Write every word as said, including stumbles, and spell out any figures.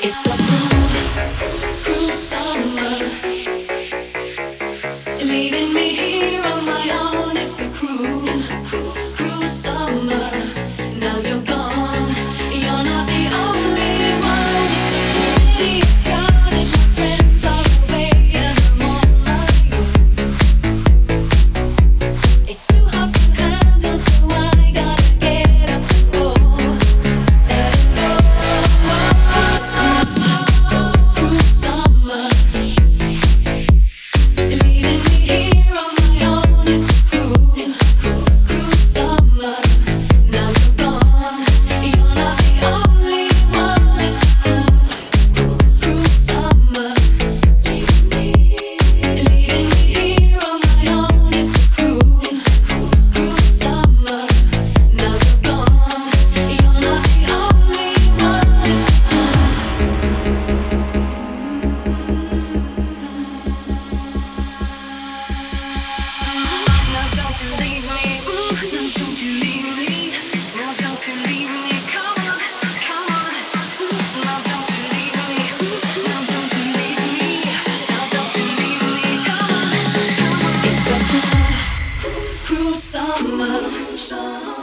Leaving me here on my own, it's a cruel, cruel summer. Now you're gone, you're not the only one. It's a crowded, my friends are away and I'm on my own. It's too hard to handle, so I gotta get up and go. And go. Cruel summer. Leaving me here on my own, it's a cruel, it's a cruel, cruel summer. Now you're gone, you're not the only one. It's a cruel, cruel, cruel summer. Leaving me, leaving me here on my own. It's a cruel, it's a cruel, cruel summer. Now you're gone, you're not the only one. It's a Now don't you leave me, ooh, now don't you leave me, now don't you leave me, come on, come on, ooh, now don't you leave me, ooh, now don't you leave me, now don't you leave me, come on, come on. It's a cruel, cruel summer, summer.